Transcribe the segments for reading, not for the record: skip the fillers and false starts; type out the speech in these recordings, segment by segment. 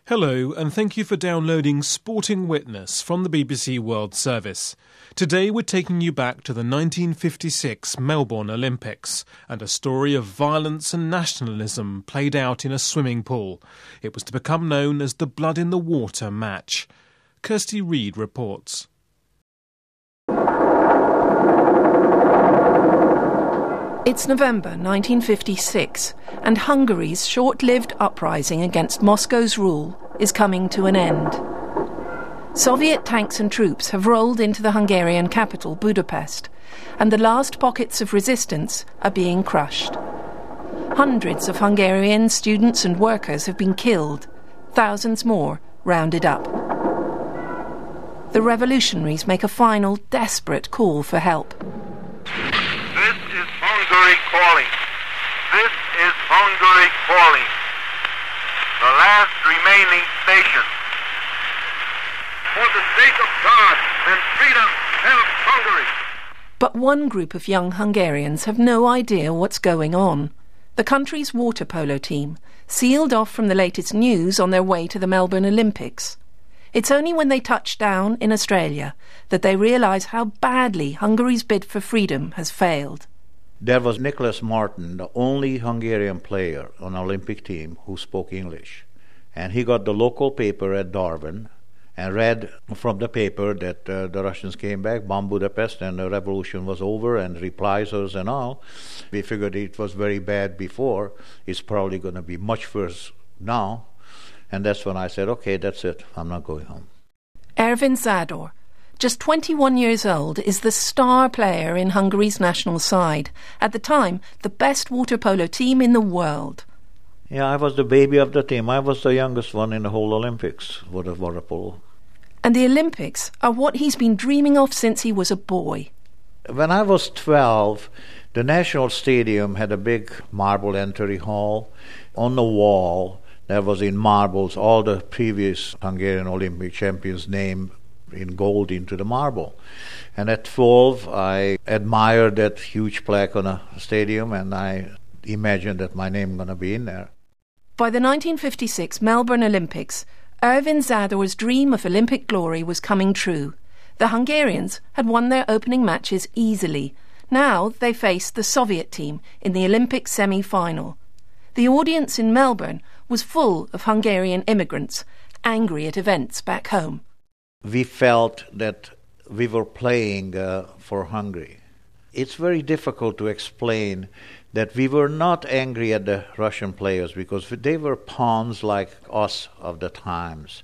Hello, and thank you for downloading Sporting Witness from the BBC World Service. Today we're taking you back to the 1956 Melbourne Olympics and a story of violence and nationalism played out in a swimming pool. It was to become known as the Blood in the Water match. Kirsty Reid reports. It's November 1956, and Hungary's short-lived uprising against Moscow's rule is coming to an end. Soviet tanks and troops have rolled into the Hungarian capital, Budapest, and the last pockets of resistance are being crushed. Hundreds of Hungarian students and workers have been killed, thousands more rounded up. The revolutionaries make a final, desperate call for help. Hungary calling. This is Hungary calling. The last remaining station. For the sake of God and freedom, help Hungary. But one group of young Hungarians have no idea what's going on. The country's water polo team sealed off from the latest news on their way to the Melbourne Olympics. It's only when they touch down in Australia that they realise how badly Hungary's bid for freedom has failed. There was Nicholas Martin, the only Hungarian player on the Olympic team who spoke English. And he got the local paper at Darwin and read from the paper that the Russians came back, bombed Budapest, and the revolution was over, and reprisals and all. We figured it was very bad before. It's probably going to be much worse now. And that's when I said, okay, that's it. I'm not going home. Ervin Zador, just 21 years old, is the star player in Hungary's national side. At the time, the best water polo team in the world. Yeah, I was the baby of the team. I was the youngest one in the whole Olympics for the water polo. And the Olympics are what he's been dreaming of since he was a boy. When I was 12, the National Stadium had a big marble entry hall. On the wall, there was in marbles all the previous Hungarian Olympic champions' name in gold into the marble. And at 12, I admired that huge plaque on a stadium, and I imagined that my name going to be in there. By the 1956 Melbourne Olympics, Ervin Zador's dream of Olympic glory was coming true. The Hungarians had won their opening matches easily. Now they faced the Soviet team in the Olympic semi-final. The audience in Melbourne was full of Hungarian immigrants, angry at events back home. We felt that we were playing for Hungary. It's very difficult to explain that we were not angry at the Russian players because they were pawns like us of the times.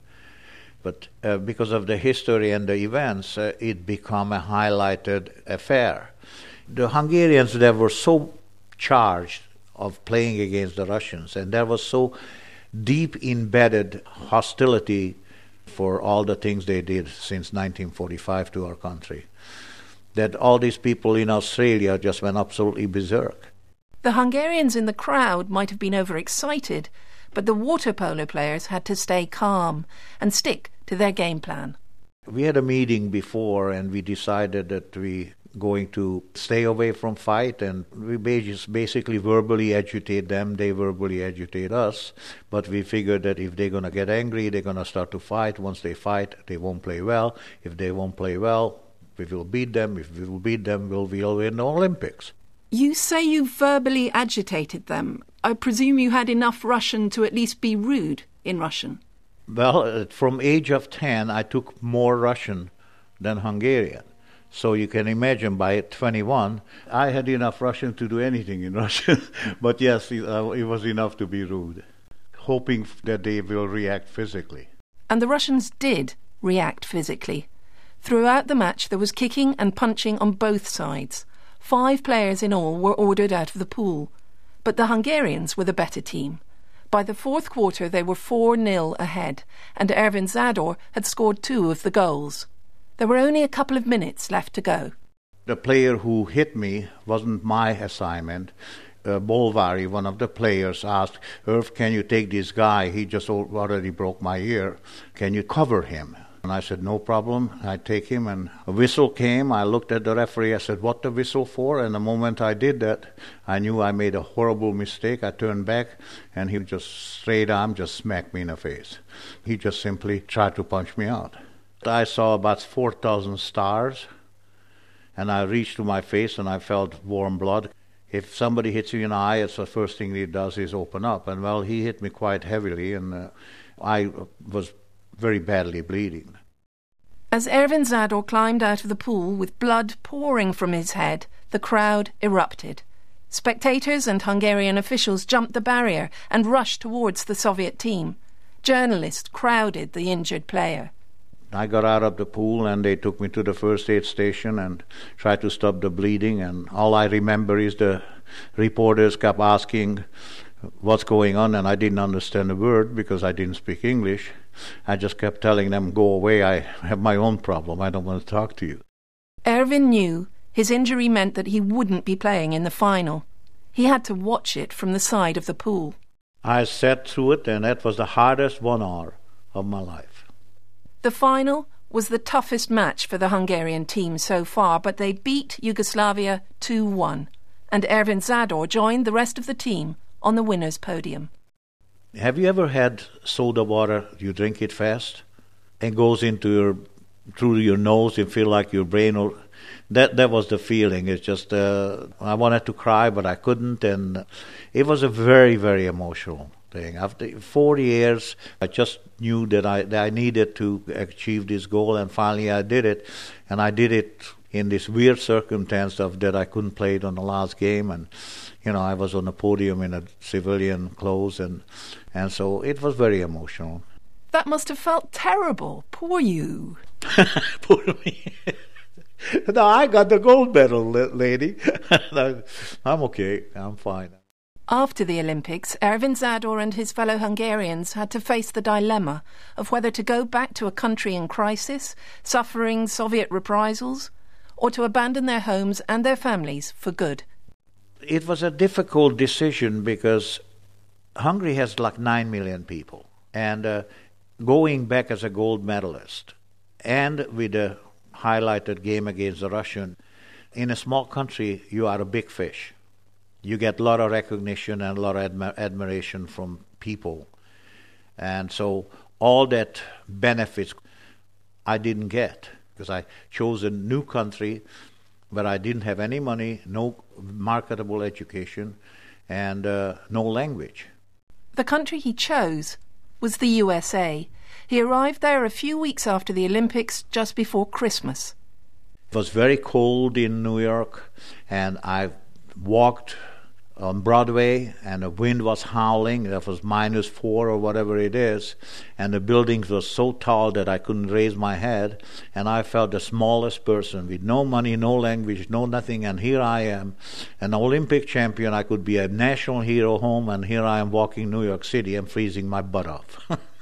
But because of the history and the events, it became a highlighted affair. The Hungarians, they were so charged of playing against the Russians, and there was so deep embedded hostility for all the things they did since 1945 to our country, that all these people in Australia just went absolutely berserk. The Hungarians in the crowd might have been overexcited, but the water polo players had to stay calm and stick to their game plan. We had a meeting before, and we decided that we going to stay away from fight, and we basically verbally agitate them, they verbally agitate us, but we figured that if they're going to get angry, they're going to start to fight. Once they fight, they won't play well. If they won't play well, we will beat them. If we will beat them, we'll win the Olympics. You say you verbally agitated them. I presume you had enough Russian to at least be rude in Russian. Well, from age of 10, I took more Russian than Hungarian. So you can imagine by 21, I had enough Russian to do anything in Russian. But yes, it was enough to be rude, hoping that they will react physically. And the Russians did react physically. Throughout the match, there was kicking and punching on both sides. 5 players in all were ordered out of the pool. But the Hungarians were the better team. By the fourth quarter, they were 4-0 ahead, and Ervin Zador had scored 2 of the goals. There were only a couple of minutes left to go. The player who hit me wasn't my assignment. Bolvari, one of the players, asked, Irv, can you take this guy? He just already broke my ear. Can you cover him? And I said, no problem. I take him, and a whistle came. I looked at the referee. I said, what the whistle for? And the moment I did that, I knew I made a horrible mistake. I turned back, and he just straight arm just smacked me in the face. He just simply tried to punch me out. I saw about 4,000 stars, and I reached to my face, and I felt warm blood. If somebody hits you in the eye, it's the first thing he does is open up. And, well, he hit me quite heavily, and I was very badly bleeding. As Ervin Zador climbed out of the pool with blood pouring from his head, the crowd erupted. Spectators and Hungarian officials jumped the barrier and rushed towards the Soviet team. Journalists crowded the injured player. I got out of the pool, and they took me to the first aid station and tried to stop the bleeding. And all I remember is the reporters kept asking what's going on, and I didn't understand a word because I didn't speak English. I just kept telling them, go away, I have my own problem, I don't want to talk to you. Ervin knew his injury meant that he wouldn't be playing in the final. He had to watch it from the side of the pool. I sat through it, and that was the hardest 1 hour of my life. The final was the toughest match for the Hungarian team so far, but they beat Yugoslavia 2-1, and Ervin Zador joined the rest of the team on the winner's podium. Have you ever had soda water, you drink it fast, and goes through your nose, you feel like your brain will... That was the feeling. It's just, I wanted to cry, but I couldn't, and it was a very, very emotional thing. After 4 years, I just knew that I needed to achieve this goal, and finally I did it, and I did it in this weird circumstance of that I couldn't play it on the last game, and I was on the podium in a civilian clothes, and so it was very emotional. That must have felt terrible. Poor you. Poor me. No, I got the gold medal, lady. I'm okay. I'm fine. After the Olympics, Ervin Zador and his fellow Hungarians had to face the dilemma of whether to go back to a country in crisis, suffering Soviet reprisals, or to abandon their homes and their families for good. It was a difficult decision because Hungary has like 9 million people. And going back as a gold medalist and with a highlighted game against the Russian, in a small country, you are a big fish. You get a lot of recognition and a lot of admiration from people. And so all that benefits I didn't get because I chose a new country where I didn't have any money, no marketable education, and no language. The country he chose was the USA. He arrived there a few weeks after the Olympics, just before Christmas. It was very cold in New York, and I walked on Broadway, and the wind was howling. That was -4 or whatever it is, and the buildings were so tall that I couldn't raise my head, and I felt the smallest person with no money, no language, no nothing, and here I am, an Olympic champion. I could be a national hero home, and here I am walking New York City and freezing my butt off.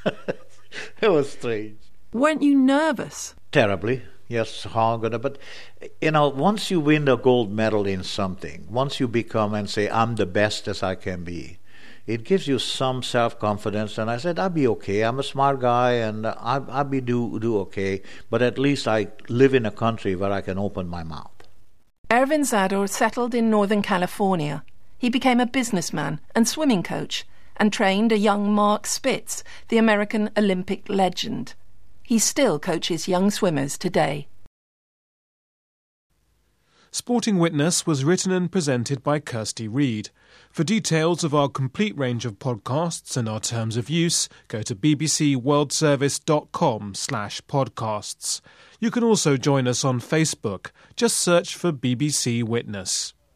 It was strange. Weren't you nervous? Terribly. Yes, but once you win a gold medal in something, once you become and say, I'm the best as I can be, it gives you some self-confidence. And I said, I'll be okay. I'm a smart guy, and I'll be do okay. But at least I live in a country where I can open my mouth. Ervin Zador settled in Northern California. He became a businessman and swimming coach and trained a young Mark Spitz, the American Olympic legend. He still coaches young swimmers today. Sporting Witness was written and presented by Kirsty Reid. For details of our complete range of podcasts and our terms of use, go to bbcworldservice.com/podcasts. You can also join us on Facebook. Just search for BBC Witness.